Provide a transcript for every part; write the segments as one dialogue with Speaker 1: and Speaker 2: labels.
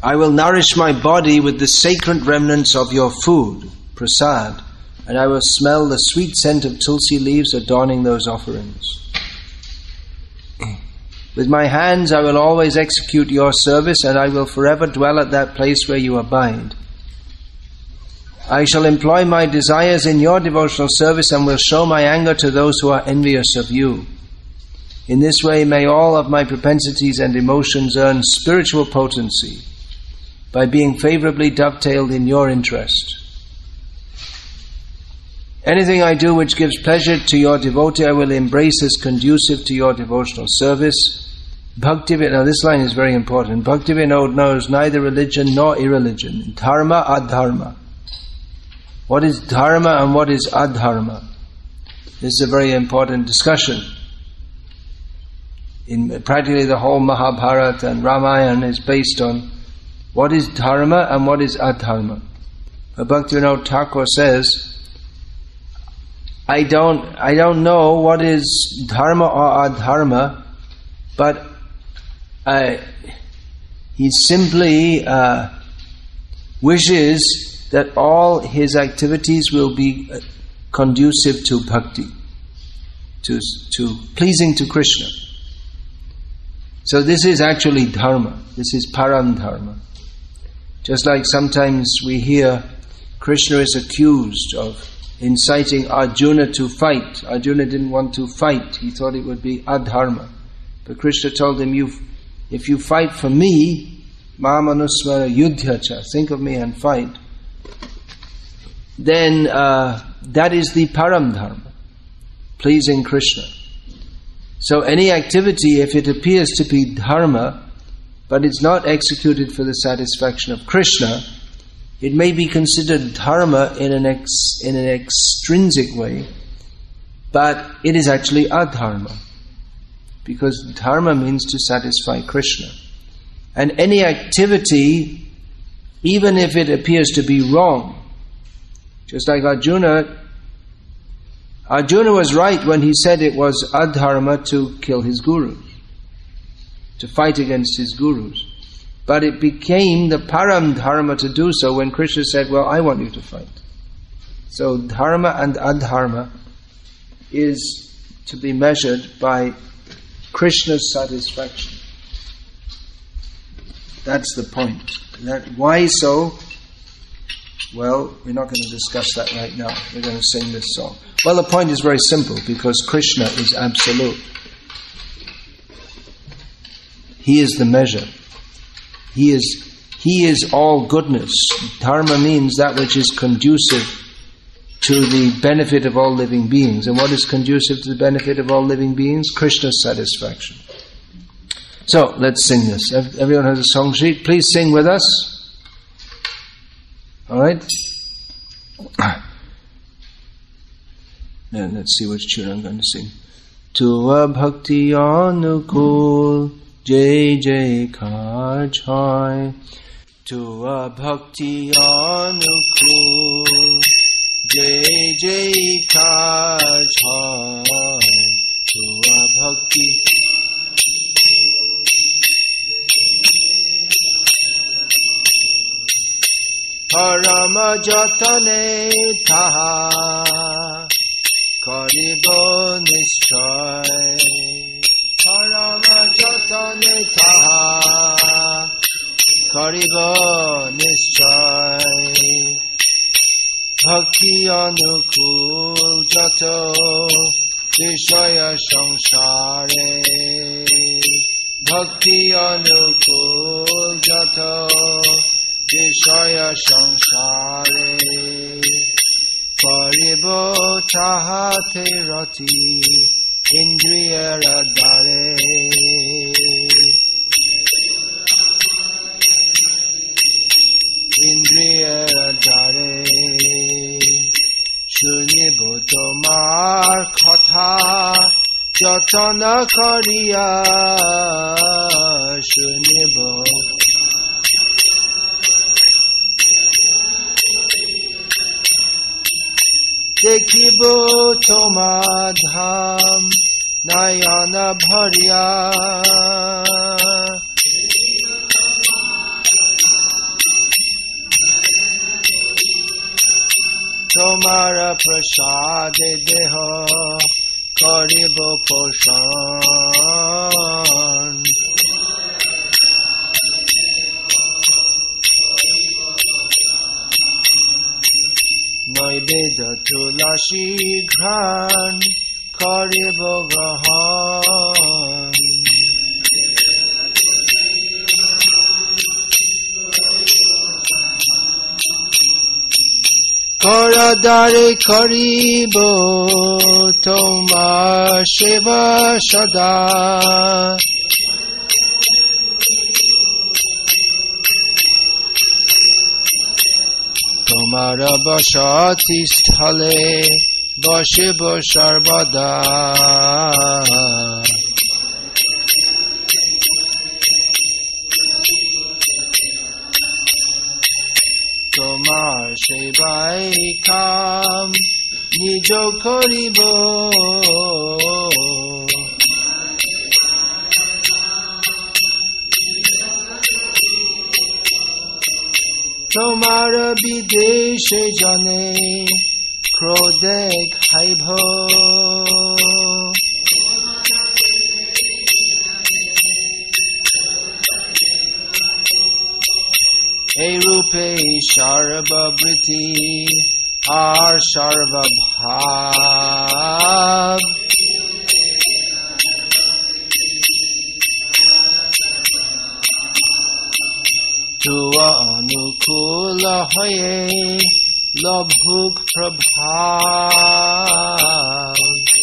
Speaker 1: I will nourish my body with the sacred remnants of your food, prasad, and I will smell the sweet scent of tulsi leaves adorning those offerings. With my hands I will always execute your service, and I will forever dwell at that place where you abide. I shall employ my desires in your devotional service and will show my anger to those who are envious of you. In this way may all of my propensities and emotions earn spiritual potency by being favorably dovetailed in your interest. Anything I do which gives pleasure to your devotee, I will embrace as conducive to your devotional service. Bhaktivinoda, now this line is very important. Bhaktivinoda knows neither religion nor irreligion, dharma, adharma. What is dharma and what is adharma? This is a very important discussion. In practically the whole Mahabharata and Ramayana is based on what is dharma and what is adharma. But Bhaktivinoda Thakur says, I don't know what is dharma or adharma, but he simply wishes that all his activities will be conducive to bhakti, to pleasing to Krishna. So this is actually dharma. This is param dharma. Just like sometimes we hear Krishna is accused of inciting Arjuna to fight. Arjuna didn't want to fight. He thought it would be adharma. But Krishna told him, if you fight for me, mamanusmara yudhyacha, think of me and fight, then that is the param dharma, pleasing Krishna. So any activity, if it appears to be dharma, but it's not executed for the satisfaction of Krishna, it may be considered dharma in an extrinsic way, but it is actually adharma, because dharma means to satisfy Krishna. And any activity, even if it appears to be wrong, just like Arjuna was right when he said it was adharma to kill his gurus, to fight against his gurus. But it became the param dharma to do so when Krishna said, well, I want you to fight. So dharma and adharma is to be measured by Krishna's satisfaction. That's the point. Why so? Well, we're not going to discuss that right now. We're going to sing this song. Well, the point is very simple, because Krishna is absolute. He is the measure. He is all goodness. Dharma means that which is conducive to the benefit of all living beings. And what is conducive to the benefit of all living beings? Krishna's satisfaction. So, let's sing this. Everyone has a song sheet. Please sing with us. Alright? Let's see which tune I'm going to sing. Tua bhakti anukul jai jai kar chai. Tua bhakti anukul jai jai kar chai. Tua bhakti Parama jatane taha karibo nishchay. Parama jatane taha karibo nishchay. Bhakti anukul jato vishaya samsare. Bhakti anukul jato Vishaya samsare. Paribo chahate rati indriya radare. Indriya radare. Shunibo tomar kotha jatana kariya. Shunibo Dekhibo tomadham nayana bharya. tomara prasade deha karibo poshan. Naibeda tulasi ghan karibo grahan. Karadare karibo tomar shiva sada. Tomara bashati sthale bashibo sharbada. Tomar sebai kam nijo koribo. Tomar bideshe jane krode khaibo. Hey rupe sharva briti ar sharva bhav. Tua anukula hoye labhuk prabhav.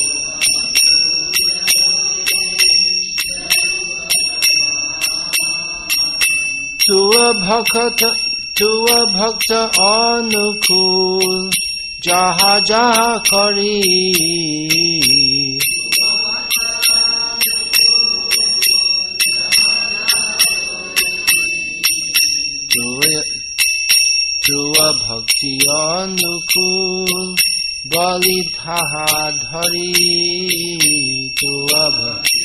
Speaker 1: Tua bhakta anukul jaha jaha kari. Tua bhakti anukul bali dhaha dhari. Tua bhakti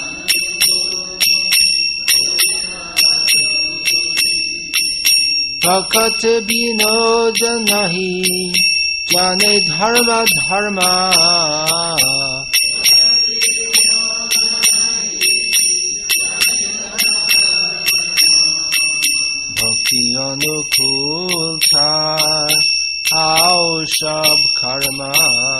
Speaker 1: Bhakat binoda nahi jane dharma dharma. Bhakti anukul char ao shab karma.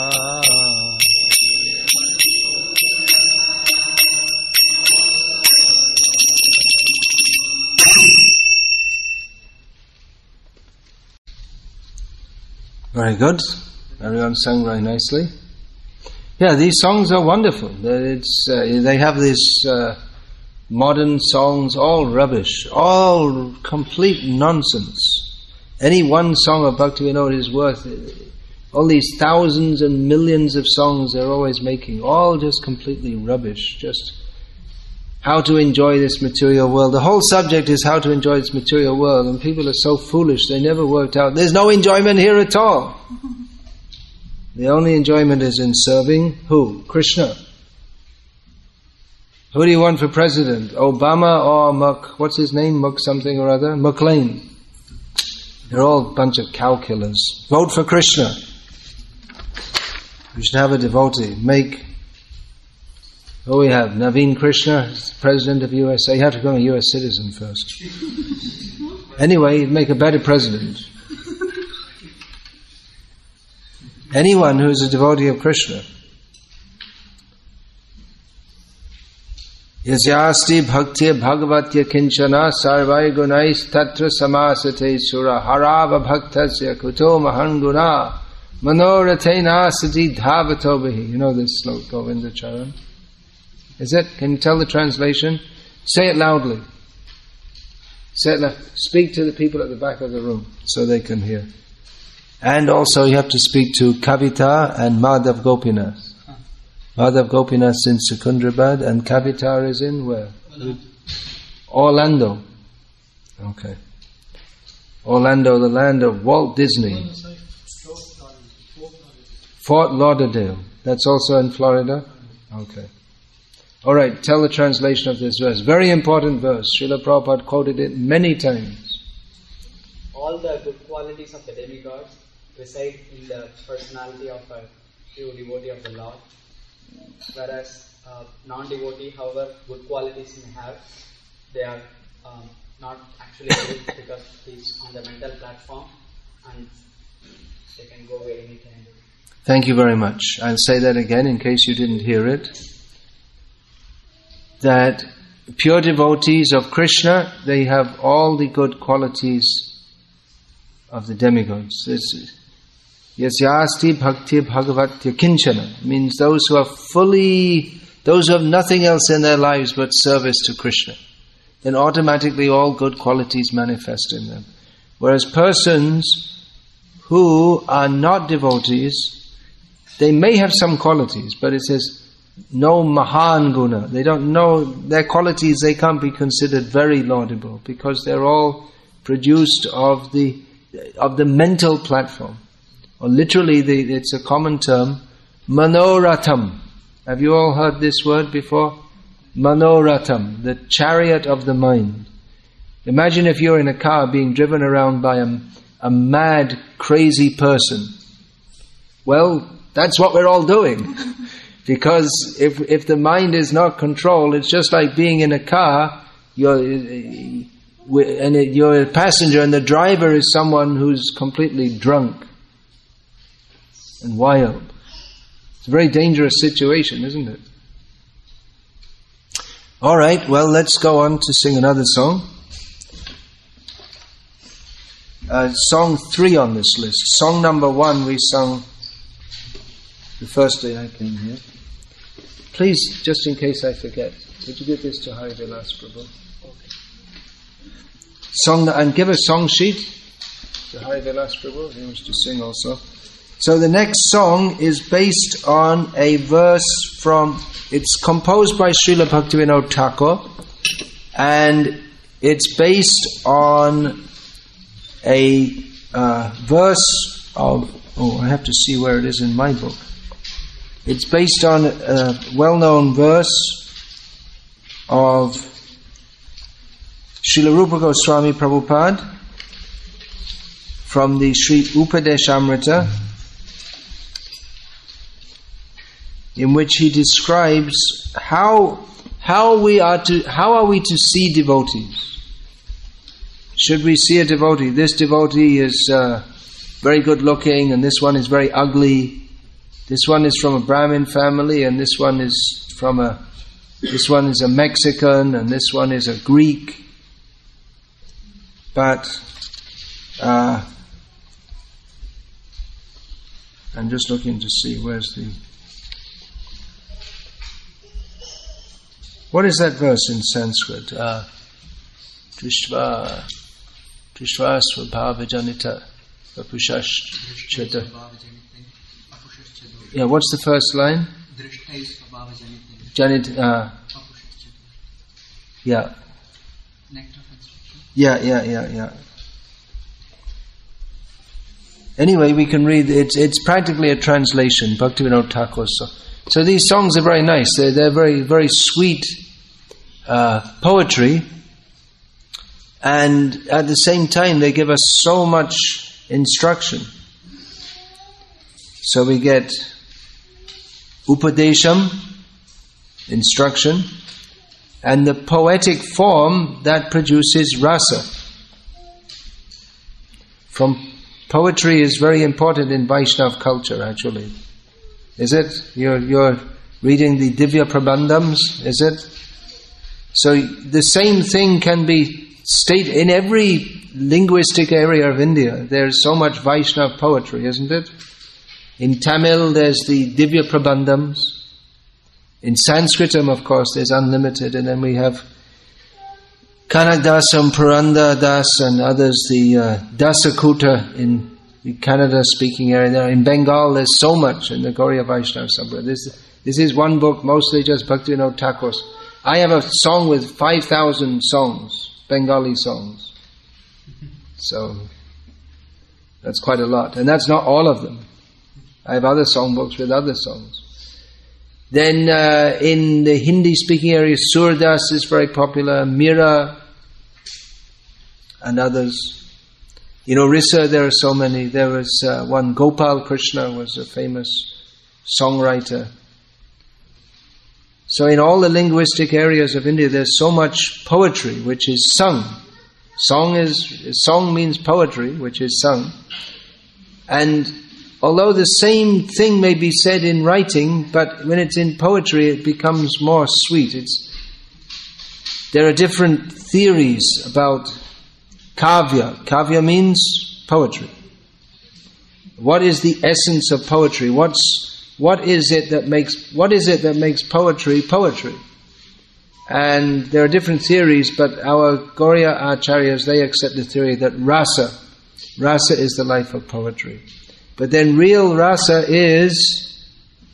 Speaker 1: Very good. Everyone sang very nicely. Yeah, these songs are wonderful. They have these modern songs, all rubbish, all complete nonsense. Any one song of Bhaktivinoda is worth all these thousands and millions of songs they're always making, all just completely rubbish. Just how to enjoy this material world. The whole subject is how to enjoy this material world, and people are so foolish, they never worked out. There's no enjoyment here at all. The only enjoyment is in serving who? Krishna. Who do you want for president? Obama or what's his name? Something or other? McLean. They're all a bunch of cow killers. Vote for Krishna. You should have a devotee. Who we have? Naveen Krishna, President of USA. You have to become a US citizen first. Anyway, you'd make a better president. Anyone who is a devotee of Krishna. Yasyasti bhakti bhagavatya kinchana sarvai gunais tatra samasate sura harava bhaktasya kuto mahanguna manoratena sati dhavato bihi. You know this sloka, Govinda Charan? Is it? Can you tell the translation? Say it loudly. Say it loud. Speak to the people at the back of the room so they can hear. And also you have to speak to Kavita and Madhav Gopinath. Madhav Gopinath in Secundrabad and Kavita is in where? Orlando. Okay. Orlando, the land of Walt Disney. Fort Lauderdale. That's also in Florida? Okay. Alright, tell the translation of this verse. Very important verse. Srila Prabhupada quoted it many times.
Speaker 2: All the good qualities of the demigods reside in the personality of a true devotee of the Lord. Whereas non-devotee, however good qualities may have, they are not actually good because he's on the mental platform and they can go away anytime.
Speaker 1: Thank you very much. I'll say that again in case you didn't hear it. That pure devotees of Krishna, they have all the good qualities of the demigods. Yasyasti bhakti bhagavatya kinchana means those who have nothing else in their lives but service to Krishna. Then automatically all good qualities manifest in them. Whereas persons who are not devotees, they may have some qualities, but it says no mahan guna. They don't know their qualities, they can't be considered very laudable because they're all produced of the mental platform. Or literally, it's a common term, manoratham. Have you all heard this word before? Manoratham, the chariot of the mind. Imagine if you're in a car being driven around by a mad, crazy person. Well, that's what we're all doing. Because if the mind is not controlled, it's just like being in a car, you're a passenger and the driver is someone who's completely drunk and wild. It's a very dangerous situation, isn't it? All right, well, let's go on to sing another song. Song 3 on this list. Song number 1 we sung the first day I came here. Please, just in case I forget, would you give this to Hari Vilas Prabhu? Song, and give a song sheet to Hari Vilas Prabhu. He wants to sing also. So the next song is based on a verse from, it's composed by Srila Bhaktivinoda Thakur, and it's based on a verse of, I have to see where it is in my book. It's based on a well-known verse of Srila Rupa Goswami Prabhupada from the Sri Upadeshamrita, in which he describes how are we to see devotees. Should we see a devotee? This devotee is very good looking, and this one is very ugly. This one is from a Brahmin family, and this one is a Mexican, and this one is a Greek. But I'm just looking to see where's the. What is that verse in Sanskrit? Trishva svabhavajanita vapushashchata. Yeah, what's the first line? Janit. Yeah. Yeah. Anyway, we can read. It's practically a translation, Bhaktivinoda Thakur. So these songs are very nice. They're very, very sweet poetry, and at the same time they give us so much instruction. So we get upadesham, instruction, and the poetic form that produces rasa. Poetry is very important in Vaishnava culture, actually. Is it? You're reading the Divya Prabandhams, is it? So the same thing can be stated in every linguistic area of India. There's so much Vaishnava poetry, isn't it? In Tamil, there's the Divya Prabandhams. In Sanskritam, of course, there's unlimited. And then we have Kanakdasam, Puranda Das, and others, the Dasakuta in the Kannada-speaking area. In Bengal, there's so much in the Gauriya Vaishnava Sampradaya. This is one book, mostly just Bhaktivinoda Thakur's. I have a song with 5,000 songs, Bengali songs. So, that's quite a lot. And that's not all of them. I have other songbooks with other songs. Then in the Hindi-speaking area, Surdas is very popular, Mira, and others. Rissa, there are so many. There was one, Gopal Krishna was a famous songwriter. So in all the linguistic areas of India, there's so much poetry which is sung. Song means poetry, which is sung. And although the same thing may be said in writing, but when it's in poetry, it becomes more sweet. There are different theories about kavya. Kavya means poetry. What is the essence of poetry? What is it that makes poetry poetry? And there are different theories, but our Gauriya Acharyas, they accept the theory that rasa is the life of poetry. But then real rasa is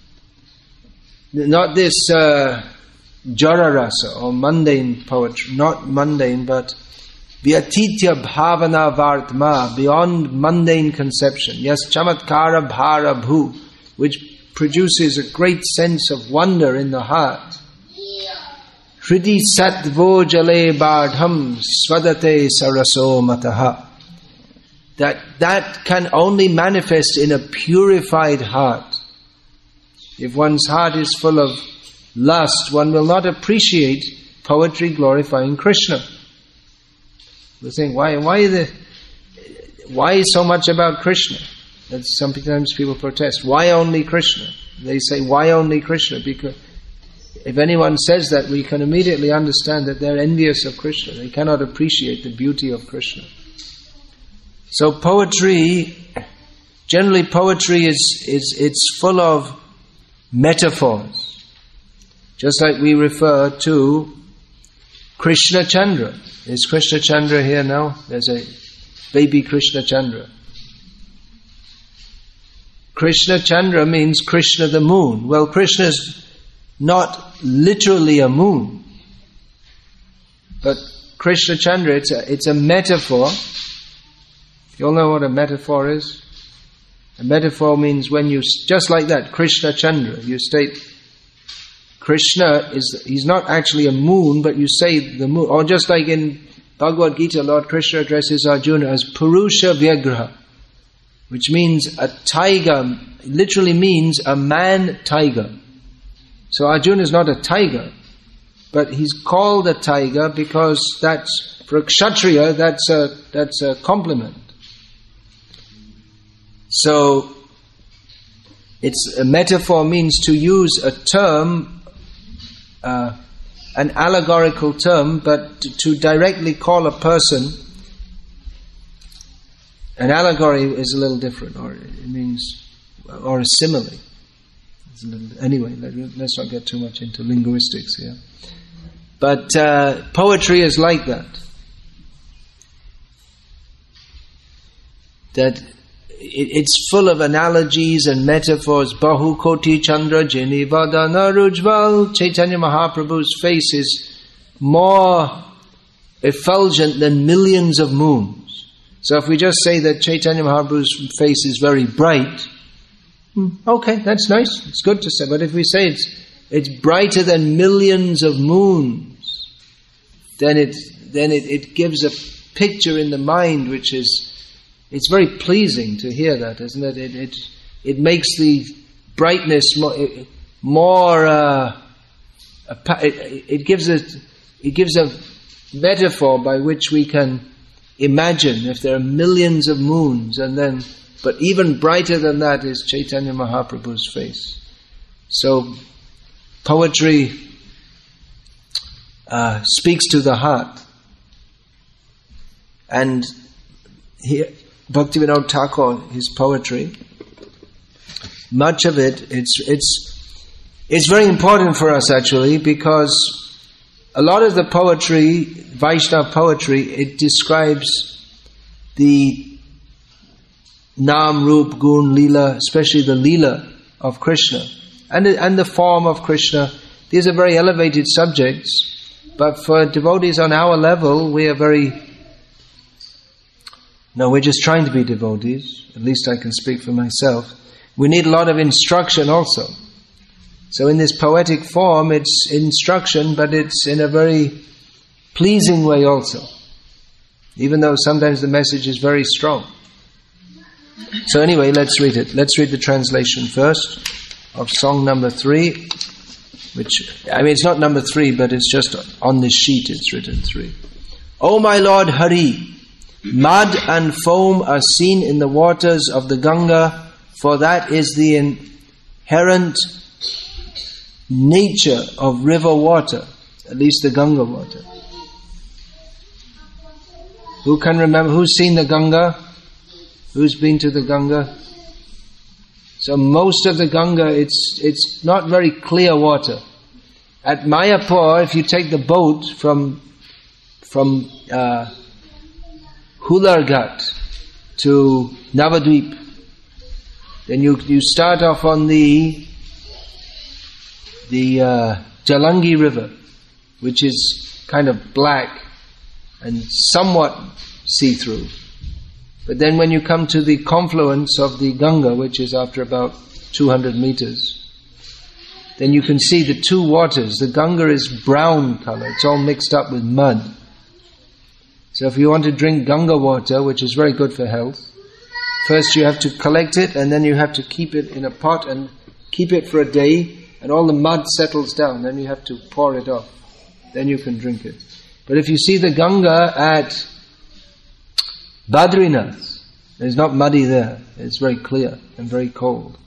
Speaker 1: not this jara rasa or mundane poetry, not mundane, but vyatitya bhavana vartma, beyond mundane conception. Yes, chamatkara bhara bhu, which produces a great sense of wonder in the heart. Hridi sattvo jale bardham svadate saraso mataha. That can only manifest in a purified heart. If one's heart is full of lust, one will not appreciate poetry glorifying Krishna. We think, why so much about Krishna? That's sometimes people protest. Why only Krishna? They say, why only Krishna? Because if anyone says that, we can immediately understand that they're envious of Krishna. They cannot appreciate the beauty of Krishna. So generally poetry it's full of metaphors. Just like we refer to Krishna Chandra. Is Krishna Chandra here now? There's a baby Krishna Chandra. Krishna Chandra means Krishna the moon. Well, Krishna's not literally a moon. But Krishna Chandra, it's a metaphor. You all know what a metaphor is? A metaphor means when you, just like that, Krishna Chandra, you state Krishna he's not actually a moon, but you say the moon. Or just like in Bhagavad Gita, Lord Krishna addresses Arjuna as Purusha Vyagraha, which means a tiger, literally means a man tiger. So Arjuna is not a tiger, but he's called a tiger because that's, for a Kshatriya, that's a compliment. So, a metaphor means to use a term, an allegorical term, but to directly call a person. An allegory is a little different, or it means, or a simile. Anyway, let's not get too much into linguistics here. But poetry is like that. That it's full of analogies and metaphors. Bahu Koti Chandra Jini Vadana Rujval. Chaitanya Mahaprabhu's face is more effulgent than millions of moons. So if we just say that Chaitanya Mahaprabhu's face is very bright, okay, that's nice, it's good to say. But if we say it's brighter than millions of moons, then it gives a picture in the mind which is, it's very pleasing to hear that, isn't it? It makes the brightness more. It gives a metaphor by which we can imagine if there are millions of moons, but even brighter than that is Chaitanya Mahaprabhu's face. So poetry speaks to the heart, and here Bhaktivinoda Thakur, his poetry, much of it's very important for us actually, because a lot of the poetry, Vaishnava poetry, it describes the Nam, Rup, Gun, Leela, especially the Leela of Krishna, and the form of Krishna. These are very elevated subjects, but for devotees on our level, we're just trying to be devotees. At least I can speak for myself. We need a lot of instruction also. So in this poetic form, it's instruction, but it's in a very pleasing way also. even though sometimes the message is very strong. So anyway, let's read it. Let's read the translation first of song number 3, which, it's not number 3, but it's just on this sheet it's written 3. O my Lord Hari, mud and foam are seen in the waters of the Ganga, for that is the inherent nature of river water, at least the Ganga water. Who can remember? Who's seen the Ganga? Who's been to the Ganga? So most of the Ganga, it's not very clear water. At Mayapur, if you take the boat from Hularghat to Navadvip, then you start off on the Jalangi River, which is kind of black and somewhat see-through. But then when you come to the confluence of the Ganga, which is after about 200 meters, then you can see the two waters. The Ganga is brown color, it's all mixed up with mud. So if you want to drink Ganga water, which is very good for health, first you have to collect it, and then you have to keep it in a pot and keep it for a day, and all the mud settles down. Then you have to pour it off. Then you can drink it. But if you see the Ganga at Badrinath, it's not muddy there. It's very clear and very cold.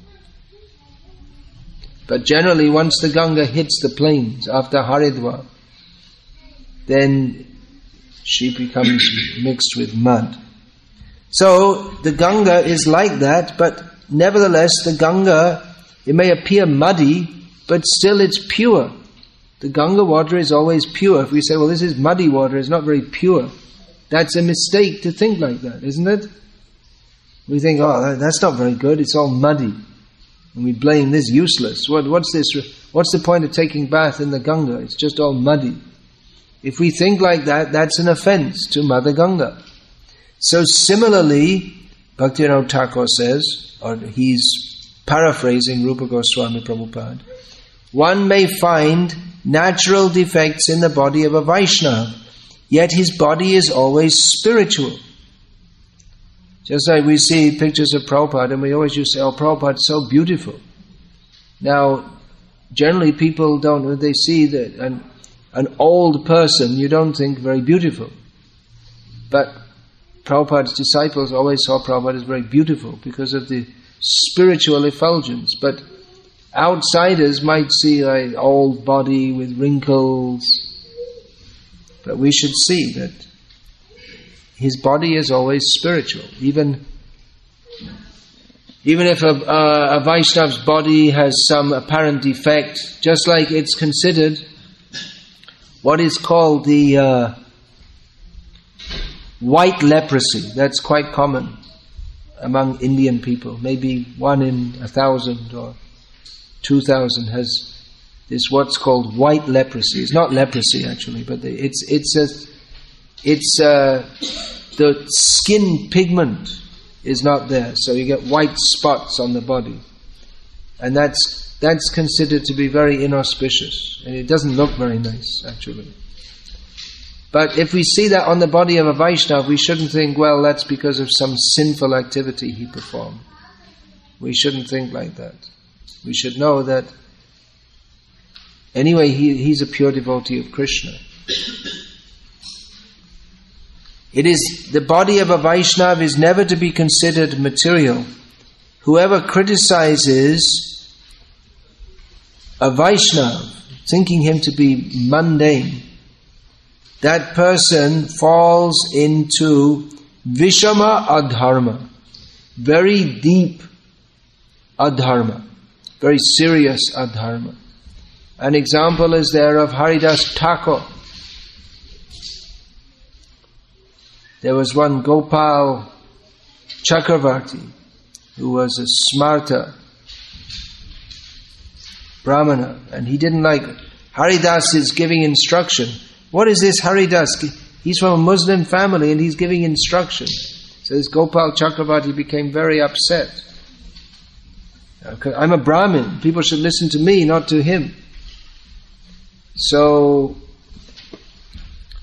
Speaker 1: But generally, once the Ganga hits the plains after Haridwar, then she becomes mixed with mud. So the Ganga is like that, but nevertheless the Ganga, it may appear muddy, but still it's pure. The Ganga water is always pure. If we say, well, this is muddy water, it's not very pure, that's a mistake to think like that, isn't it? We think, oh, that's not very good, it's all muddy. And we blame this useless. What's this? What's the point of taking bath in the Ganga? It's just all muddy. If we think like that, that's an offense to Mother Ganga. So similarly, Bhaktivinoda Thakur says, or he's paraphrasing Rupa Goswami Prabhupada, one may find natural defects in the body of a Vaishnava, yet his body is always spiritual. Just like we see pictures of Prabhupada and we always used to say, oh, Prabhupada's so beautiful. Now, generally people don't, when they see that an old person, you don't think very beautiful. But Prabhupada's disciples always saw Prabhupada as very beautiful because of the spiritual effulgence. But outsiders might see an old body with wrinkles. But we should see that his body is always spiritual. Even if a Vaishnava's body has some apparent defect, just like it's considered what is called the white leprosy. That's quite common among Indian people. Maybe 1 in 1,000 or 2,000 has this what's called white leprosy. It's not leprosy actually, but the skin pigment is not there, so you get white spots on the body, and that's considered to be very inauspicious, and it doesn't look very nice actually. But if we see that on the body of a Vaishnava, we shouldn't think, well, that's because of some sinful activity he performed. We shouldn't think like that. We should know that anyway he's a pure devotee of Krishna. It is the body of a Vaishnava is never to be considered material. Whoever criticizes a Vaishnava, thinking him to be mundane, that person falls into Vishama Adharma, very deep Adharma, very serious Adharma. An example is there of Haridas Thakur. There was one Gopal Chakravarti who was a Smarta Brahmana, and he didn't like it. Haridas is giving instruction. What is this Haridas? He's from a Muslim family and he's giving instruction. So this Gopal Chakravarti became very upset. I'm a Brahmin. People should listen to me, not to him. So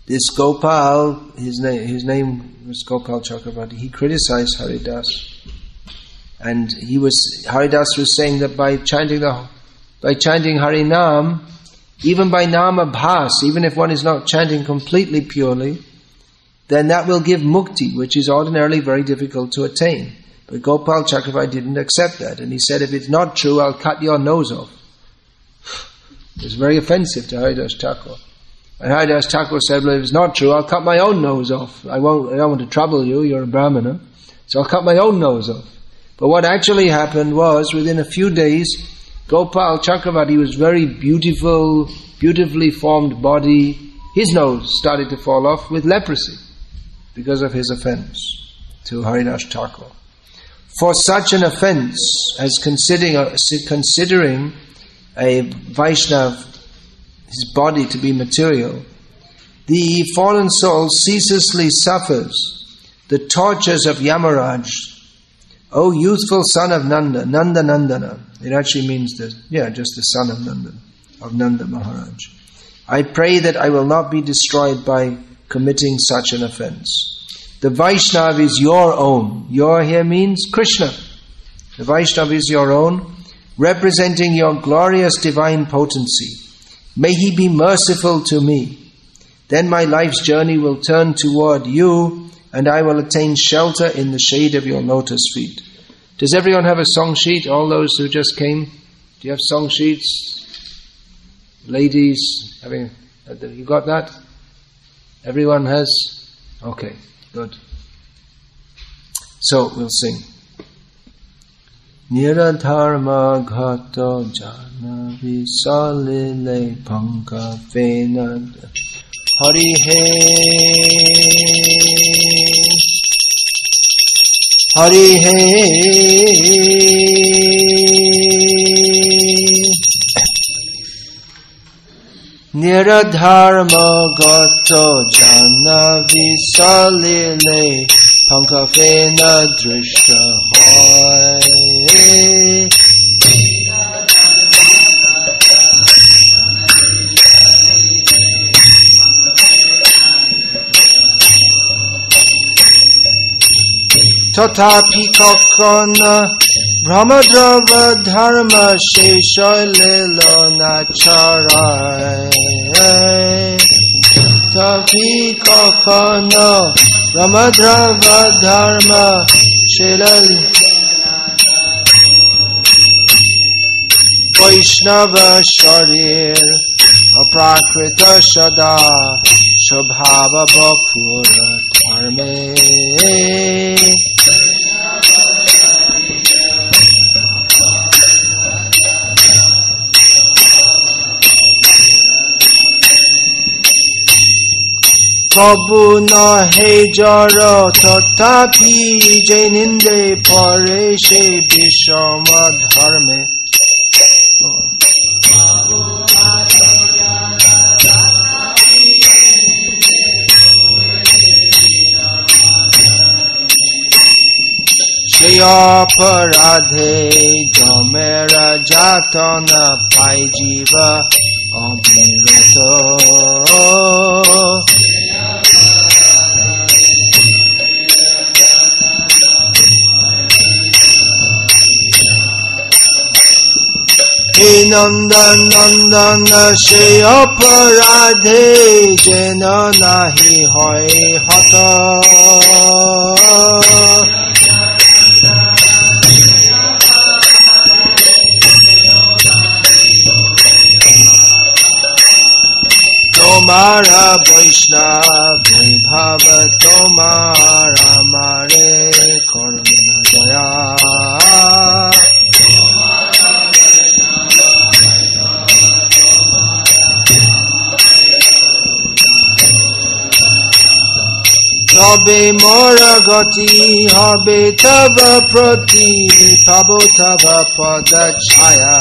Speaker 1: this Gopal, his name was Gopal Chakravarti, he criticized Haridas. And Haridas was saying that by chanting Harinam, even by Nama Bhas, even if one is not chanting completely purely, then that will give mukti, which is ordinarily very difficult to attain. But Gopal Chakravarti didn't accept that, and he said, if it's not true, I'll cut your nose off. It was very offensive to Haridas Thakur. And Haridas Thakur said, well, if it's not true, I'll cut my own nose off. I don't want to trouble you, you're a Brahmana, so I'll cut my own nose off. But what actually happened was, within a few days, Gopal Chakravarti was very beautiful, beautifully formed body. His nose started to fall off with leprosy because of his offense to Haridas Thakur. For such an offense as considering a Vaishnav, his body to be material, the fallen soul ceaselessly suffers the tortures of Yamaraj. O youthful son of Nanda, Nanda Nandana. It actually means just the son of Nanda Maharaj. I pray that I will not be destroyed by committing such an offense. The Vaishnav is your own. Your here means Krishna. The Vaishnav is your own, representing your glorious divine potency. May he be merciful to me. Then my life's journey will turn toward you, and I will attain shelter in the shade of your lotus feet. Does everyone have a song sheet? All those who just came? Do you have song sheets? Ladies, you got that? Everyone has? Okay, good. So, we'll sing. Niradharma ghato jana visalile panka venad Hari He Hari He Niradharma gato jana visalile pankafena drishta hoy Tatapi kakana brahmadrava dharma sheshaililo nacharai Tatapi kakana brahmadrava dharma sheshaililo Vaishnava sharir aprakrita shada Shobhava bapura dharme Prabhu nahe jara tatapi jaininde pare she bishama dharme Shayaparadhe jamera jatana pai jiva amrito He nandan nandana shayaparadhe jena nahi hoy hata Tomara Vaishnav Bhava Tomara Mare Karuna Jaya Tabe Mora Gati Habe Tava Prati Prabhu Tava Padachaya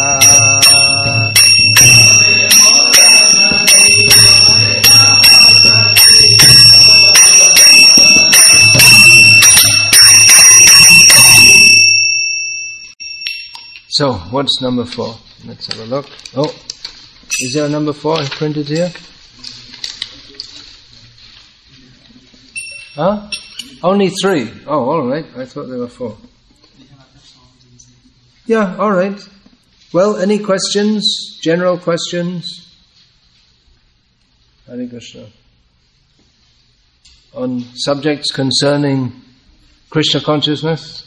Speaker 1: So, what's number 4? Let's have a look. Oh, is there a number 4 printed here? Huh? Only 3. Oh, all right. I thought there were 4. Yeah, all right. Well, any questions? General questions? Hare Krishna. On subjects concerning Krishna consciousness?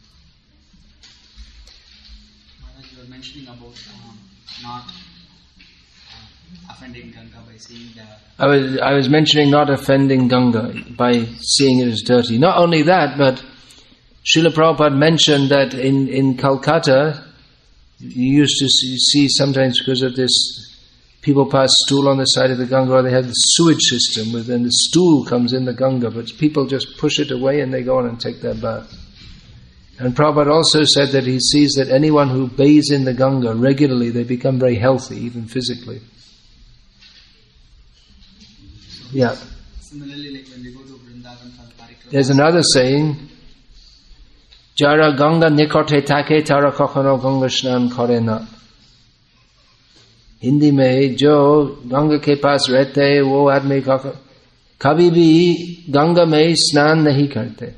Speaker 2: Maharaj, you were mentioning about not offending Ganga by seeing the...
Speaker 1: I was mentioning not offending Ganga by seeing it as dirty. Not only that, but Srila Prabhupada mentioned that in Calcutta, you used to see sometimes because of this, people pass stool on the side of the Ganga, or they have the sewage system, where then the stool comes in the Ganga, but people just push it away and they go on and take their bath. And Prabhupada also said that he sees that anyone who bathes in the Ganga regularly, they become very healthy, even physically. Yeah.
Speaker 2: Similarly, like when we go to Vrindavan for Parikrama,
Speaker 1: There's another saying, Jara Ganga nikote take tara kokono Ganga snan kore na. Hindi mein jo Ganga ke paas rehte hai, wo aadmi kabhi bhi Ganga mein snan nahi karte.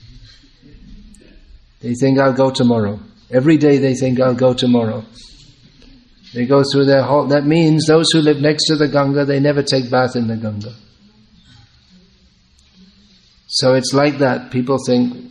Speaker 1: They think, I'll go tomorrow. Every day they think, I'll go tomorrow. They go through their whole... That means those who live next to the Ganga, they never take bath in the Ganga. So it's like that. People think,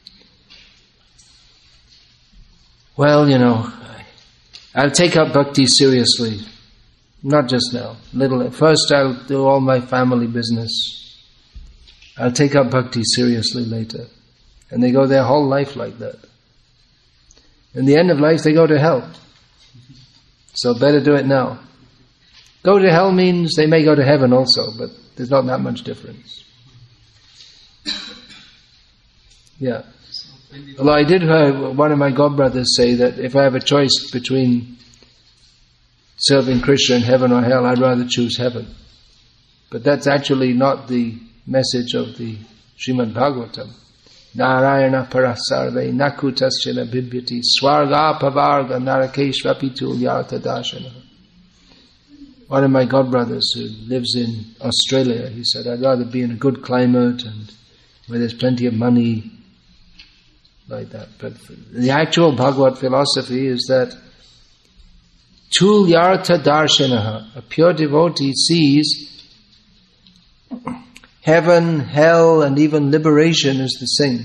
Speaker 1: well, I'll take up bhakti seriously. Not just now. First I'll do all my family business. I'll take up bhakti seriously later. And they go their whole life like that. In the end of life, they go to hell. So better do it now. Go to hell means they may go to heaven also, but there's not that much difference. Yeah. Although I did hear one of my godbrothers say that if I have a choice between serving Krishna in heaven or hell, I'd rather choose heaven. But that's actually not the message of the Srimad Bhagavatam. Narayana parasarve nakutasyana bibhyati swarga pavarga narakeshvapitul yarta darshana. One of my godbrothers who lives in Australia, he said, I'd rather be in a good climate and where there's plenty of money, like that. But the actual Bhagavad philosophy is that tulyartha darshanaha, a pure devotee sees heaven, hell, and even liberation is the same.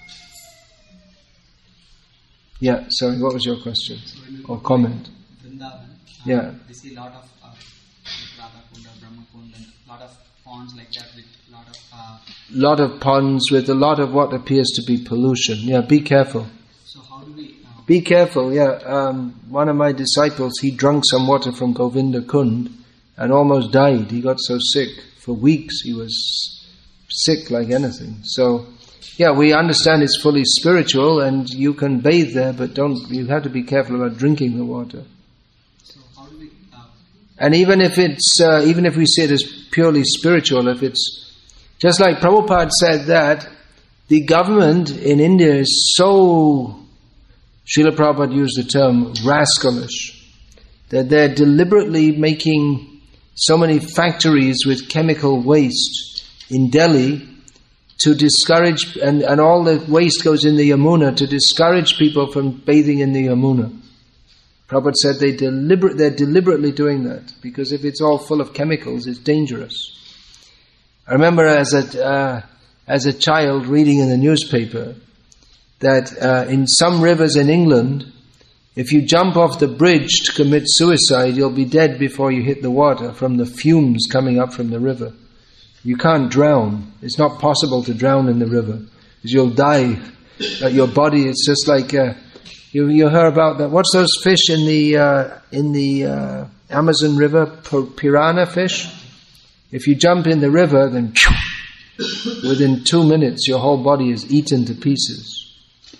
Speaker 1: Yeah, sorry, what was your question or comment?
Speaker 2: Vrindavan,
Speaker 1: yeah.
Speaker 2: We see a lot of Radha Kunda, Brahma Kunda, and a lot of ponds like that with a
Speaker 1: lot of ponds with a lot of what appears to be pollution. Yeah, be careful.
Speaker 2: So how do we...
Speaker 1: Be careful, yeah. One of my disciples, he drank some water from Govinda Kund and almost died. He got so sick. For weeks he was sick like anything. So, yeah, we understand it's fully spiritual and you can bathe there, but you have to be careful about drinking the water.
Speaker 2: So how do we...
Speaker 1: And even if we see it as purely spiritual, if it's just like Prabhupada said that the government in India is so, Srila Prabhupada used the term rascalish, that they're deliberately making so many factories with chemical waste in Delhi to discourage, and all the waste goes in the Yamuna to discourage people from bathing in the Yamuna. Prabhupada said they're deliberately doing that, because if it's all full of chemicals, it's dangerous. I remember as a child reading in the newspaper that in some rivers in England, if you jump off the bridge to commit suicide, you'll be dead before you hit the water from the fumes coming up from the river. You can't drown. It's not possible to drown in the river, because you'll die. Your body, it's just like you heard about that. What's those fish in the Amazon River? Piranha fish. If you jump in the river, then within 2 minutes your whole body is eaten to pieces.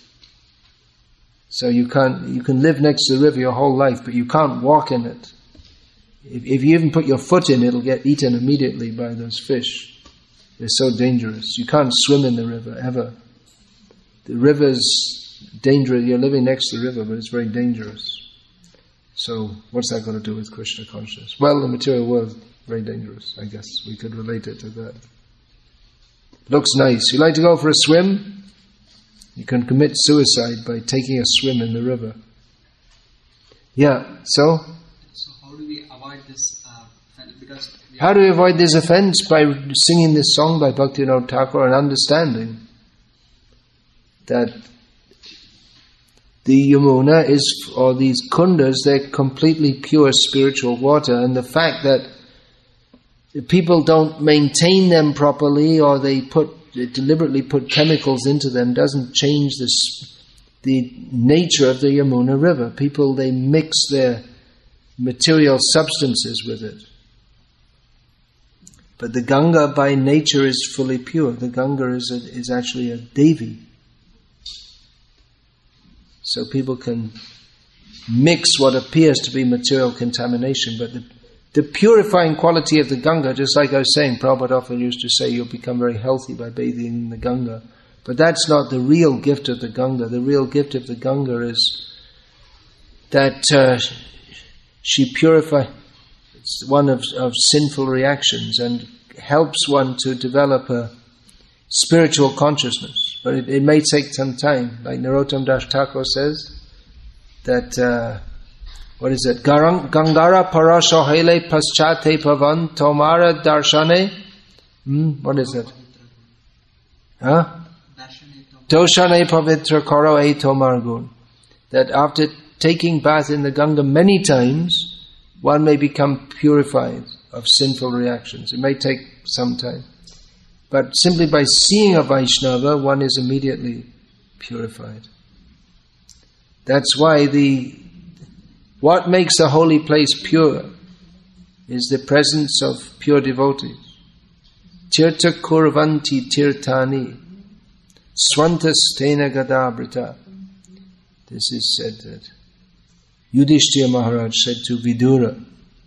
Speaker 1: So you can live next to the river your whole life, but you can't walk in it. If you even put your foot in, it'll get eaten immediately by those fish. They're so dangerous. You can't swim in the river, ever. The river's dangerous. You're living next to the river, but it's very dangerous. So what's that got to do with Krishna consciousness? Well, the material world, very dangerous, I guess. We could relate it to that. Looks nice. You like to go for a swim? You can commit suicide by taking a swim in the river. Yeah, so?
Speaker 2: So how do we avoid this?
Speaker 1: How do we avoid this offense? By singing this song by Bhaktivinoda Thakur and understanding that the Yamuna is, or these kundas, they're completely pure spiritual water, and the fact that people don't maintain them properly, or they deliberately put chemicals into them, doesn't change the nature of the Yamuna river. People, they mix their material substances with it. But the Ganga by nature is fully pure. The Ganga is actually a Devi. So people can mix what appears to be material contamination, but the purifying quality of the Ganga, just like I was saying, Prabhupada often used to say you'll become very healthy by bathing in the Ganga. But that's not the real gift of the Ganga. The real gift of the Ganga is that she purifies one of sinful reactions and helps one to develop a spiritual consciousness. But it may take some time. Like Narottam Das Thakur says, that, what is it? Gangara parasho hele paschate pavan tomara darshane. What is it? Huh? Doshane pavitra karo e tomar gun. That after taking bath in the Ganga many times, one may become purified of sinful reactions. It may take some time. But simply by seeing a Vaishnava, one is immediately purified. That's why what makes a holy place pure is the presence of pure devotees. Tirtha kurvanti tirthani swantastena gadabrita. This is said that Yudhishthira Maharaj said to Vidura,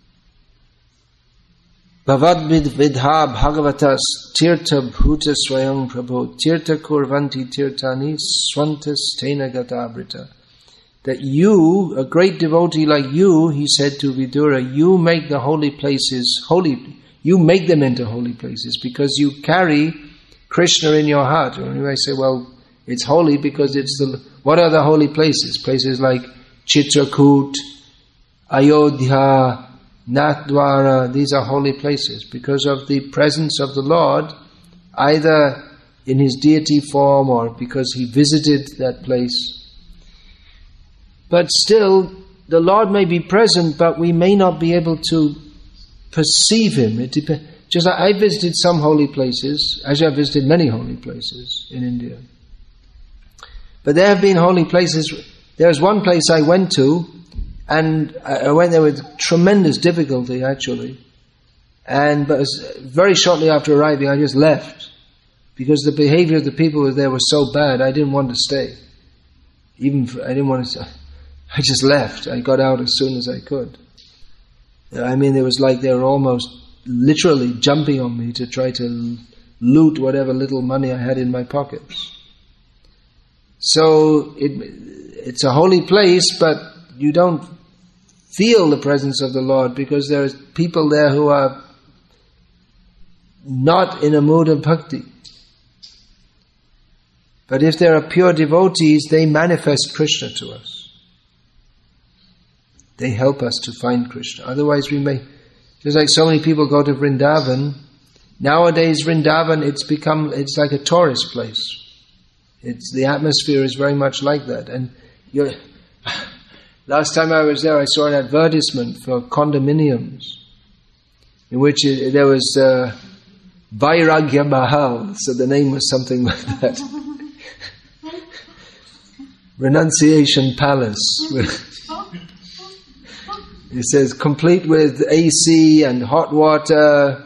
Speaker 1: Bhavad vidha bhagavatas tirtha bhuta swayam prabho tirtha kurvanti tirthani swantas tena gatabrita. That you, a great devotee like you, he said to Vidura, you make the holy places holy. You make them into holy places because you carry Krishna in your heart. And you may say, well, it's holy because what are the holy places? Places like Chitrakoot, Ayodhya, Nathdwara, these are holy places because of the presence of the Lord, either in His deity form or because He visited that place. But still, the Lord may be present, but we may not be able to perceive Him. It depends. Just like I visited some holy places, actually I visited many holy places in India. But there have been holy places. There's one place I went to, and I went there with tremendous difficulty, actually. But very shortly after arriving, I just left. Because the behavior of the people there was so bad, I didn't want to stay. I just left. I got out as soon as I could. I mean, it was like they were almost literally jumping on me to try to loot whatever little money I had in my pockets. So, it's a holy place, but you don't feel the presence of the Lord because there are people there who are not in a mood of bhakti. But if there are pure devotees, they manifest Krishna to us. They help us to find Krishna. Otherwise we may, just like so many people go to Vrindavan, nowadays Vrindavan, it's like a tourist place. The atmosphere is very much like that. And last time I was there, I saw an advertisement for condominiums in which there was Vairagya Mahal, so the name was something like that. Renunciation Palace. It says complete with AC and hot water,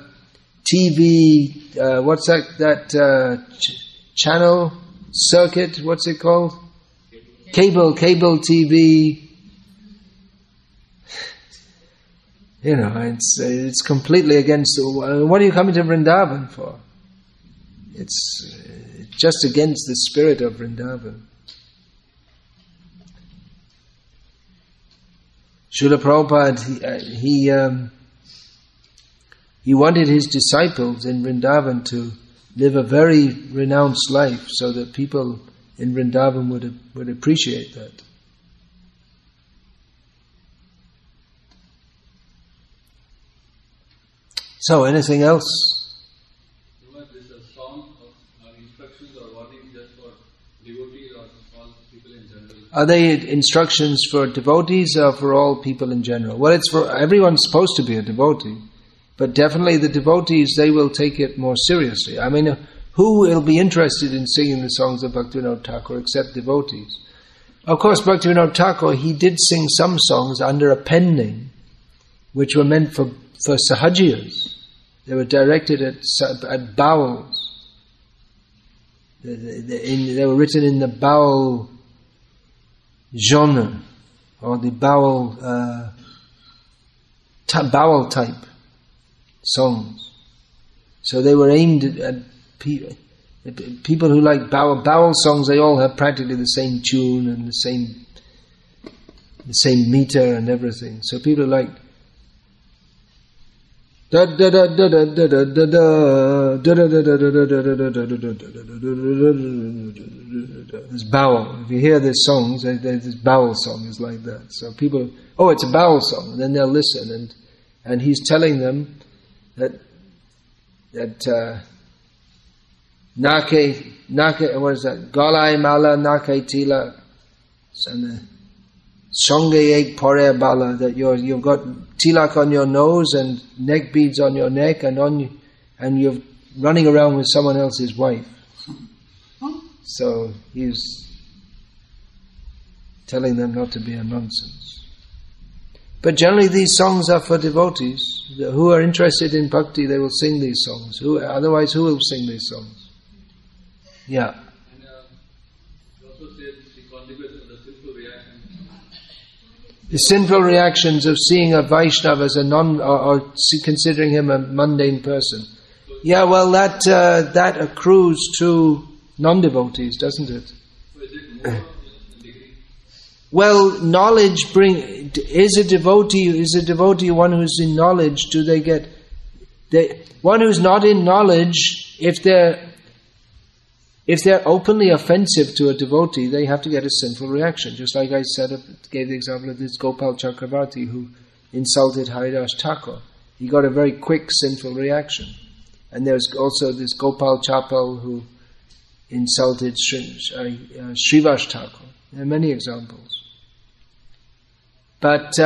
Speaker 1: TV, what's that channel, circuit, what's it called? Cable TV. You know, it's completely against. What are you coming to Vrindavan for? It's just against the spirit of Vrindavan. Srila Prabhupada, he wanted his disciples in Vrindavan to live a very renounced life so that people in Vrindavan would appreciate that. So, anything else?
Speaker 3: This is a song of instructions or warnings just for devotees or for all people in general?
Speaker 1: Are they instructions for devotees or for all people in general? Well, it's for everyone's supposed to be a devotee, but definitely the devotees, they will take it more seriously. I mean, who will be interested in singing the songs of Bhaktivinoda Thakur except devotees? Of course, Bhaktivinoda Thakur, he did sing some songs under a pen name, which were meant for sahajiyas. They were directed at bowels. They were written in the bowel genre, or the bowel type songs. So they were aimed at people who like bowel songs. They all have practically the same tune and the same meter and everything. So people like da da da da da da da da da da da da da da. This bowel. If you hear these songs, this bowel song is like that. So people, oh, it's a bowel song, and then they'll listen, and he's telling them that nake, what is that? Galai mala nake tila, and songe ek pore bala, that you've got tilak on your nose and neck beads on your neck, and you're running around with someone else's wife. So he's telling them not to be a nonsense. But generally these songs are for devotees who are interested in bhakti. They will sing these songs. Otherwise, who will sing these songs? Yeah.
Speaker 3: And you also said the consequence of the sinful reaction.
Speaker 1: The sinful reactions of seeing a Vaishnava as a or considering him a mundane person. Yeah, well, that accrues to non-devotees, doesn't it?
Speaker 3: So is it more in degree?
Speaker 1: Well, knowledge is a devotee one who's in knowledge. Do they get one who's not in knowledge? If they're openly offensive to a devotee, they have to get a sinful reaction. Just like I gave the example of this Gopal Chakravarti who insulted Haridas Thakur. He got a very quick sinful reaction. And there's also this Gopal Chapal who insulted Srivas Thakur. There are many examples. But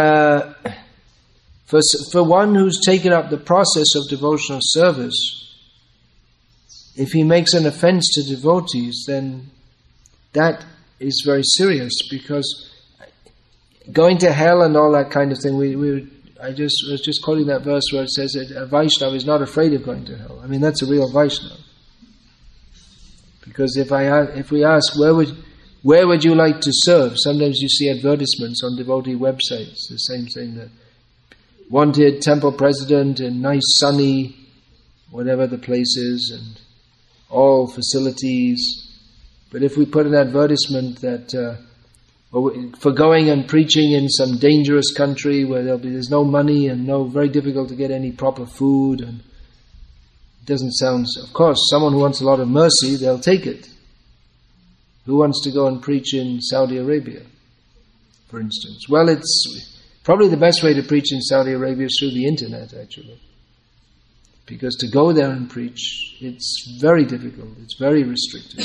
Speaker 1: for one who's taken up the process of devotional service, if he makes an offense to devotees, then that is very serious, because going to hell and all that kind of thing, I was just quoting that verse where it says that a Vaishnava is not afraid of going to hell. I mean, that's a real Vaishnava. Because if we ask, where would you like to serve? Sometimes you see advertisements on devotee websites, the same thing, that wanted temple president in nice sunny, whatever the place is, and all facilities. But if we put an advertisement that for going and preaching in some dangerous country where there's no money and very difficult to get any proper food, and it doesn't sound. Of course, someone who wants a lot of mercy, they'll take it. Who wants to go and preach in Saudi Arabia, for instance? Well, it's probably the best way to preach in Saudi Arabia is through the internet, actually. Because to go there and preach, it's very difficult, it's very restricted.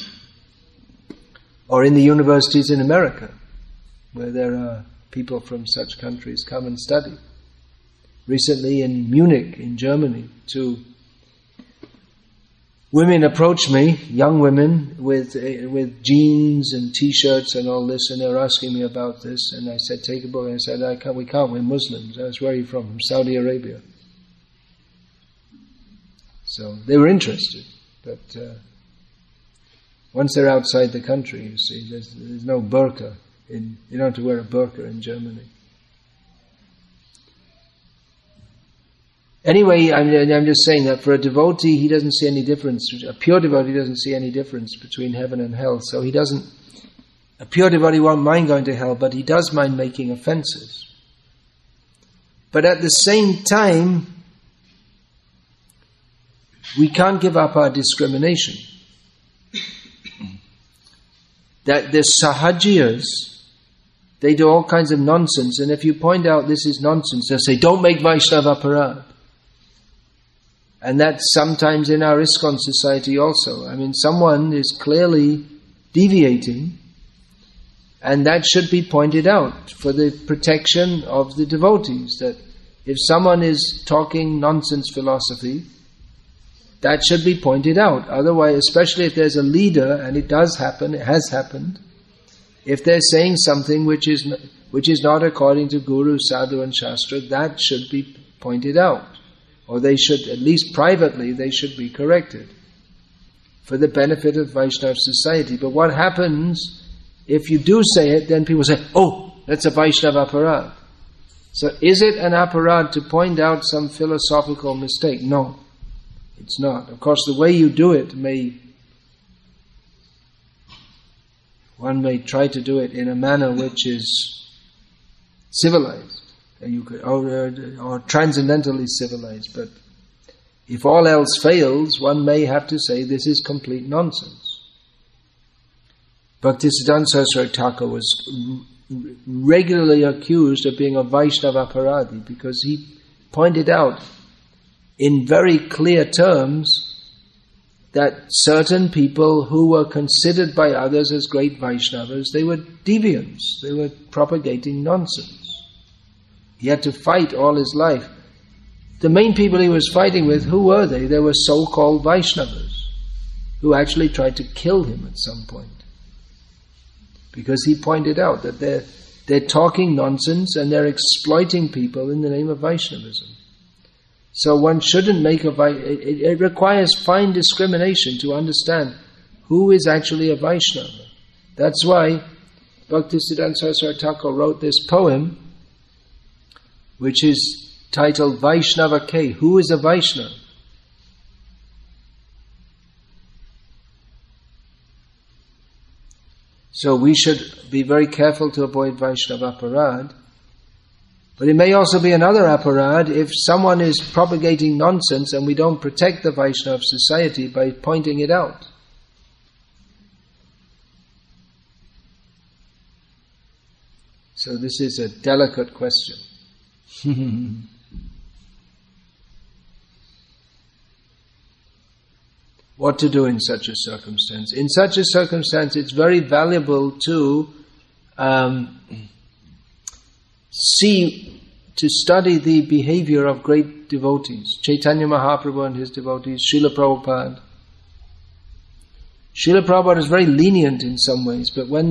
Speaker 1: Or in the universities in America, where there are people from such countries come and study. Recently in Munich, in Germany, 2 women approached me, young women, with jeans and t-shirts and all this, and they were asking me about this, and I said, take a book. And I said, we can't, we're Muslims. I said, where are you from? From Saudi Arabia. So they were interested, but once they're outside the country, you see, there's no burqa. You don't have to wear a burqa in Germany. Anyway, I'm just saying that for a devotee, he doesn't see any difference. A pure devotee doesn't see any difference between heaven and hell. So a pure devotee won't mind going to hell, but he does mind making offenses. But at the same time, we can't give up our discrimination. That the Sahajiyas, they do all kinds of nonsense, and if you point out this is nonsense, they'll say, don't make Vaishnava aparad. And that's sometimes in our ISKCON society also. I mean, someone is clearly deviating, and that should be pointed out for the protection of the devotees, that if someone is talking nonsense philosophy, that should be pointed out. Otherwise, especially if there's a leader, and it does happen, it has happened, if they're saying something which is not according to Guru, Sadhu and Shastra, that should be pointed out. Or they should, at least privately, they should be corrected for the benefit of Vaishnava society. But what happens if you do say it, then people say, oh, that's a Vaishnava aparad. So is it an aparad to point out some philosophical mistake? No, it's not. Of course, the way you do it one may try to do it in a manner which is civilized. You could, or transcendentally civilized, but if all else fails, one may have to say this is complete nonsense. Bhaktisiddhanta Saraswati Thakur was regularly accused of being a Vaishnava aparadi because he pointed out in very clear terms that certain people who were considered by others as great Vaishnavas, they were deviants, they were propagating nonsense. He had to fight all his life. The main people he was fighting with, who were they? They were so-called Vaishnavas who actually tried to kill him at some point. Because he pointed out that they're talking nonsense and they're exploiting people in the name of Vaishnavism. So one shouldn't make it requires fine discrimination to understand who is actually a Vaishnava. That's why Bhaktisiddhanta Saraswati Thakur wrote this poem, which is titled Vaishnava Ke. Who is a Vaishnava? So we should be very careful to avoid Vaishnava aparad. But it may also be another aparad if someone is propagating nonsense and we don't protect the Vaishnava society by pointing it out. So this is a delicate question. What to do in such a circumstance? In such a circumstance, it's very valuable to study the behavior of great devotees. Chaitanya Mahaprabhu and his devotees, Srila Prabhupada. Srila Prabhupada is very lenient in some ways, but when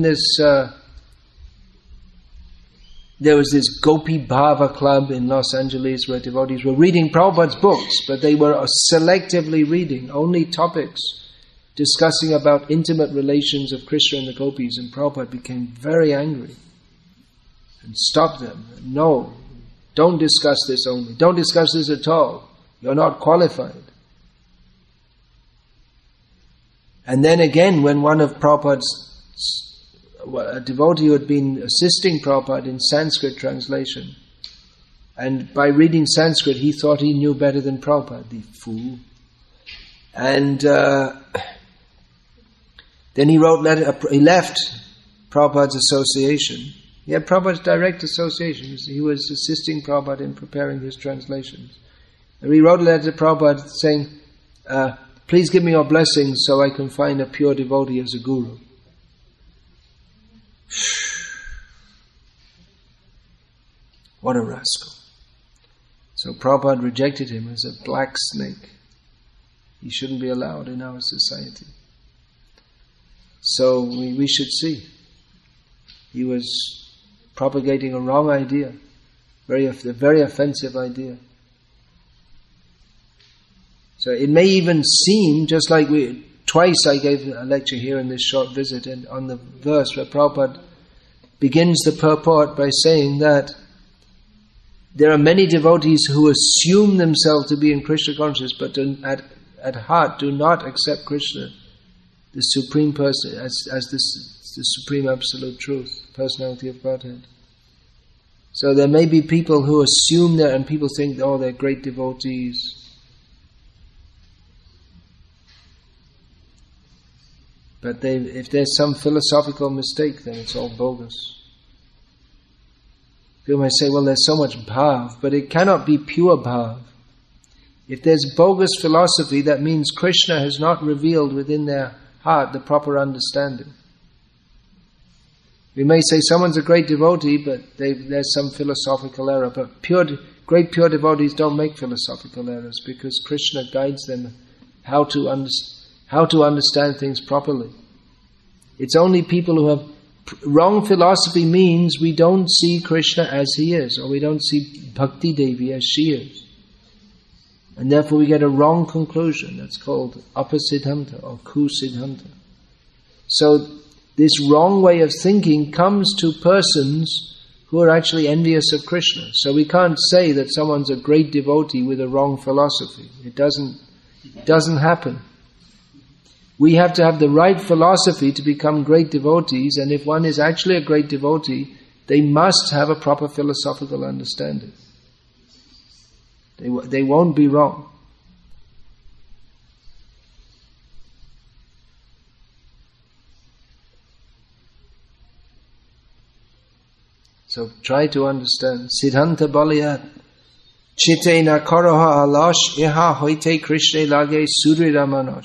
Speaker 1: there was this Gopi Bhava club in Los Angeles where devotees were reading Prabhupada's books, but they were selectively reading only topics discussing about intimate relations of Krishna and the gopis, and Prabhupada became very angry and stopped them. No, don't discuss this only. Don't discuss this at all. You're not qualified. And then again, when one of Prabhupada's a devotee who had been assisting Prabhupada in Sanskrit translation, and by reading Sanskrit he thought he knew better than Prabhupada, the fool. And then he left Prabhupada's association. He had Prabhupada's direct association. He was assisting Prabhupada in preparing his translations. And he wrote a letter to Prabhupada saying, please give me your blessing so I can find a pure devotee as a guru. What a rascal. So Prabhupada rejected him as a black snake. He shouldn't be allowed in our society. So we should see. He was propagating a wrong idea, a very offensive idea. So it may even seem, just like twice I gave a lecture here in this short visit, and on the verse where Prabhupada begins the purport by saying that there are many devotees who assume themselves to be in Krishna consciousness, but at heart do not accept Krishna, the Supreme Person, as the Supreme Absolute Truth, Personality of Godhead. So there may be people who assume that, and people think, oh, they're great devotees. But if there's some philosophical mistake, then it's all bogus. People may say, well, there's so much bhav, but it cannot be pure bhav. If there's bogus philosophy, that means Krishna has not revealed within their heart the proper understanding. We may say someone's a great devotee, but there's some philosophical error. But great pure devotees don't make philosophical errors, because Krishna guides them how to understand things properly. It's only people who have wrong philosophy means we don't see Krishna as he is, or we don't see Bhakti Devi as she is. And therefore we get a wrong conclusion. That's called apasiddhanta or kusiddhanta. So this wrong way of thinking comes to persons who are actually envious of Krishna. So we can't say that someone's a great devotee with a wrong philosophy. It doesn't happen. We have to have the right philosophy to become great devotees, and if one is actually a great devotee, they must have a proper philosophical understanding. They won't be wrong. So try to understand. Siddhanta Baliyat Chite na karaha alash iha hoite Krishna lage surira manosh.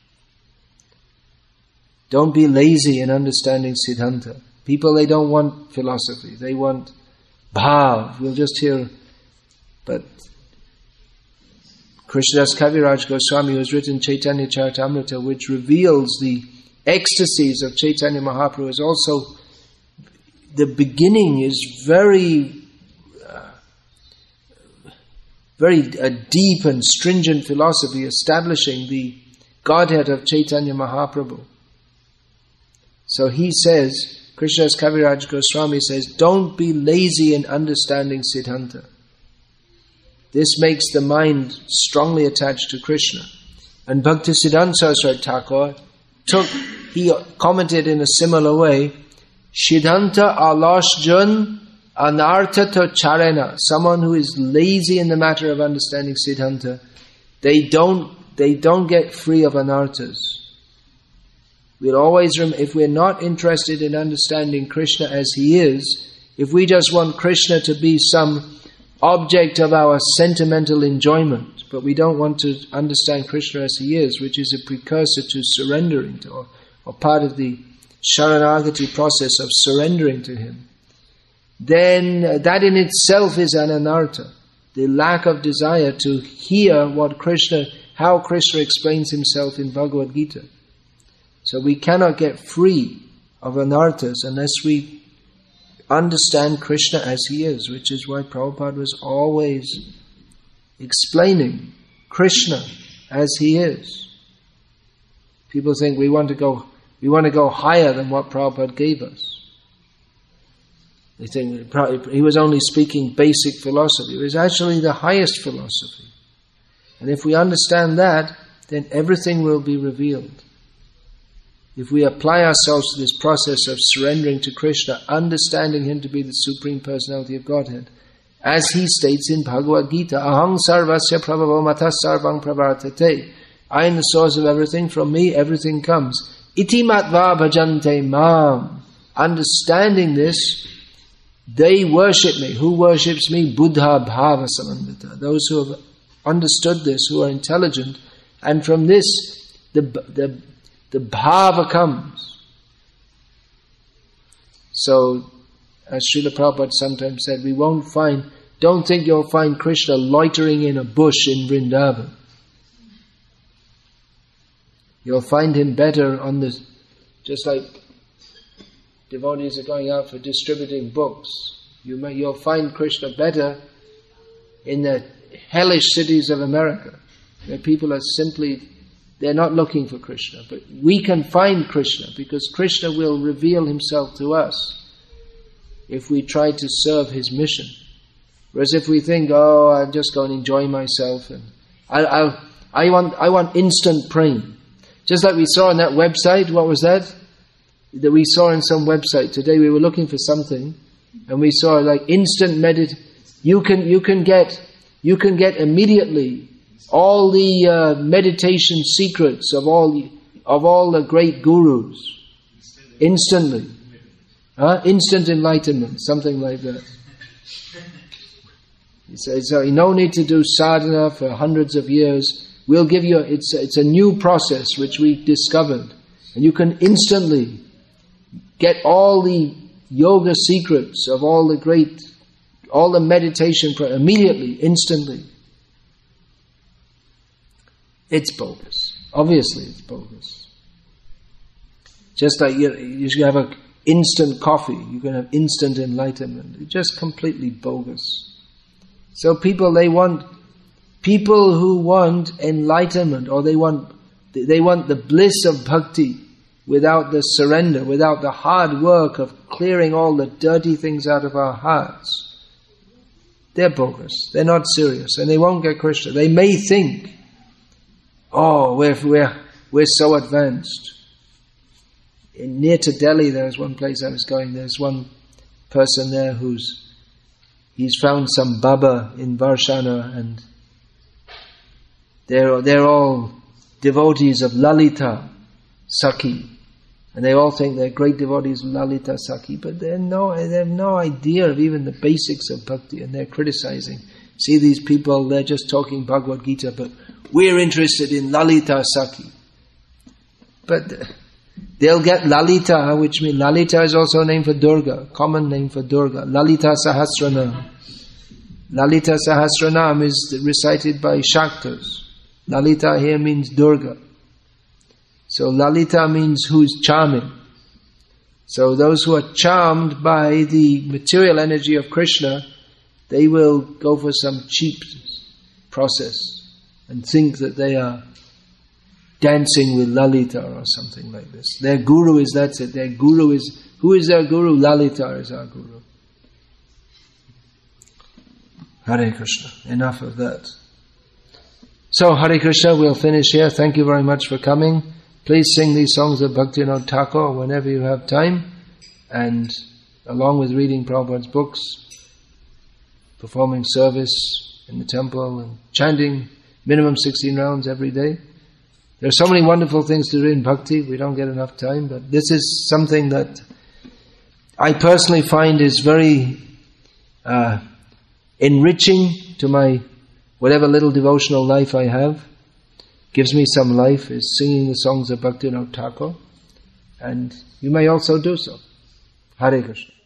Speaker 1: Don't be lazy in understanding Siddhanta. People, they don't want philosophy. They want bhav. We'll just hear. But Krishnadas Kaviraj Goswami, who has written Chaitanya Charitamrita, which reveals the ecstasies of Chaitanya Mahaprabhu, is also, the beginning is very deep and stringent philosophy establishing the Godhead of Chaitanya Mahaprabhu. So he says, Krishnadas Kaviraj Goswami says, don't be lazy in understanding Siddhanta. This makes the mind strongly attached to Krishna. And Bhaktisiddhanta Saraswati Thakur he commented in a similar way, Siddhanta alashjun anartha to charena. Someone who is lazy in the matter of understanding Siddhanta, they don't get free of anarthas. We'll always if we're not interested in understanding Krishna as he is, if we just want Krishna to be some object of our sentimental enjoyment, but we don't want to understand Krishna as he is, which is a precursor to surrendering to, or part of the Sharanagati process of surrendering to him, then that in itself is an anartha. The lack of desire to hear how Krishna explains himself in Bhagavad Gita. So we cannot get free of anarthas unless we understand Krishna as he is, which is why Prabhupada was always explaining Krishna as he is. People think we want to go higher than what Prabhupada gave us. They think he was only speaking basic philosophy. It was actually the highest philosophy. And if we understand that, then everything will be revealed. If we apply ourselves to this process of surrendering to Krishna, understanding him to be the Supreme Personality of Godhead, as he states in Bhagavad Gita, Aham sarvasya prabhavo matah sarvang pravartate. I am the source of everything, from me everything comes. Iti matva bhajante mam. Understanding this, they worship me. Who worships me? Buddha bhava samandita. Those who have understood this, who are intelligent, and from this, the bhava comes. So, as Srila Prabhupada sometimes said, don't think you'll find Krishna loitering in a bush in Vrindavan. You'll find him better just like devotees are going out for distributing books. You'll find Krishna better in the hellish cities of America, where people are they're not looking for Krishna. But we can find Krishna, because Krishna will reveal himself to us if we try to serve his mission. Whereas if we think, I'm just going to enjoy myself, and I want instant praying. Just like we saw on that website, what was that? That we saw on some website today. We were looking for something, and we saw like instant You can get immediately all the meditation secrets of all of all the great gurus. Instantly. Instant enlightenment, something like that. He says, so no need to do sadhana for hundreds of years. We'll give you, it's a new process which we discovered. And you can instantly get all the yoga secrets of all the meditation, immediately, instantly. It's bogus. Obviously it's bogus. Just like you should have an instant coffee, you can have instant enlightenment. It's just completely bogus. So people who want enlightenment, or they want the bliss of bhakti without the surrender, without the hard work of clearing all the dirty things out of our hearts, they're bogus. They're not serious, and they won't get Krishna. They may think, oh, we're so advanced. Near to Delhi, there was one place I was going. There's one person there he's found some Baba in Varshana, and they're all devotees of Lalita Sakhi, and they all think they're great devotees of Lalita Sakhi, but they have no idea of even the basics of bhakti, and they're criticizing. See, these people, they're just talking Bhagavad Gita, but we're interested in Lalita Sakhi. But they'll get Lalita, which means Lalita is also a name for Durga, common name for Durga. Lalita Sahasranam. Lalita Sahasranam is recited by Shaktas. Lalita here means Durga. So Lalita means who's charming. So those who are charmed by the material energy of Krishna, they will go for some cheap process and think that they are dancing with Lalita or something like this. Their guru is, that's it. Their guru is, who is their guru? Lalita is our guru. Hare Krishna. Enough of that. So Hare Krishna, we'll finish here. Thank you very much for coming. Please sing these songs of Bhaktivinoda Thakur whenever you have time, and along with reading Prabhupada's books, performing service in the temple and chanting minimum 16 rounds every day. There are so many wonderful things to do in bhakti, we don't get enough time, but this is something that I personally find is very enriching to my whatever little devotional life I have. Gives me some life, is singing the songs of Bhaktivinoda Thakur, and you may also do so. Hare Krishna.